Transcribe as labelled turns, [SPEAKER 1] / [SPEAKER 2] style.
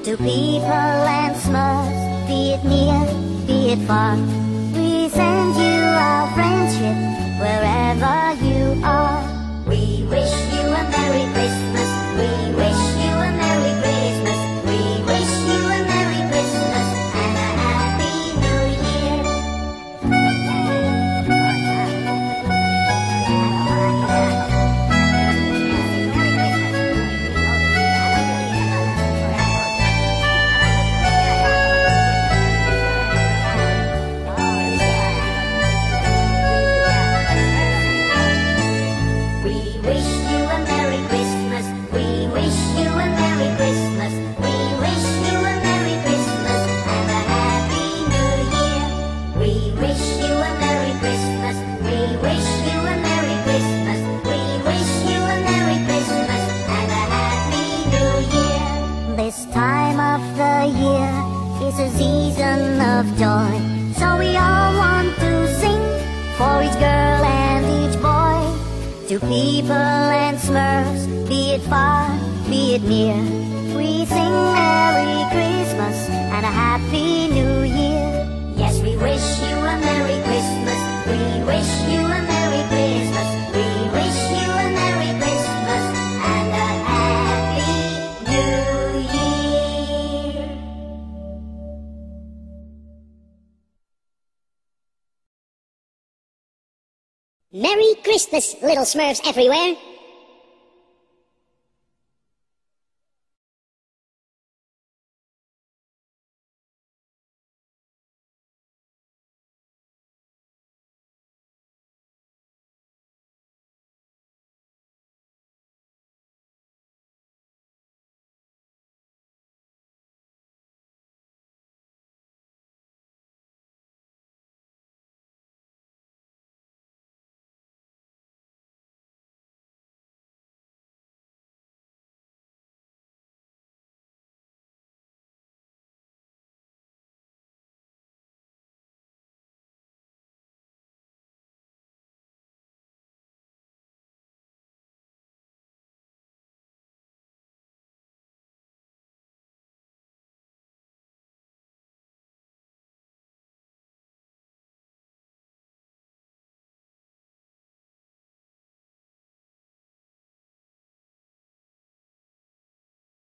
[SPEAKER 1] To people and Smurfs, be it near, be it far, we send you our friendship wherever you are. We wish you a Merry Christmas. We wish you a Merry Christmas. We wish you a Merry Christmas and a Happy New Year. We wish you a Merry Christmas. We wish you a Merry Christmas. We wish you a Merry Christmas and a Happy New Year. We wish you a Merry Christmas. We wish you a Merry Christmas. We wish you a Merry Christmas and a Happy New Year. This time of the year is a season of joy, so we all want to sing for each girl and each boy. To people and Smurfs, be it far, be it near, we sing Merry Christmas and a Happy New Year. Yes, we wish you a Merry Christmas. We wish you a Merry Christmas. We wish you a Merry Christmas and a Happy New Year.
[SPEAKER 2] Merry Christmas, little Smurfs everywhere.